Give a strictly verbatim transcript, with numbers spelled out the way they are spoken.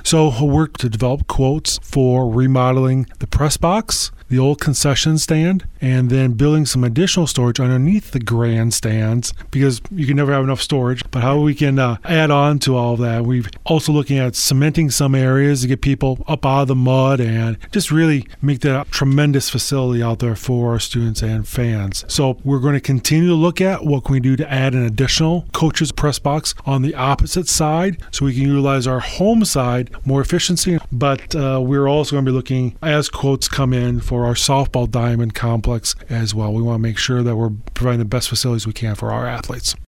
So we'll work to develop quotes for remodeling the press box, the old concession stand, and then building some additional storage underneath the grandstands, because you can never have enough storage, but how we can uh, add on to all of that. We're also looking at cementing some areas to get people up out of the mud and just really make that a tremendous facility out there for our students and fans. So we're going to continue to look at what can we do to add an additional coaches press box on the opposite side so we can utilize our home side more efficiency. But uh, we're also going to be looking as quotes come in for our softball diamond complex as well. We want to make sure that we're providing the best facilities we can for our athletes.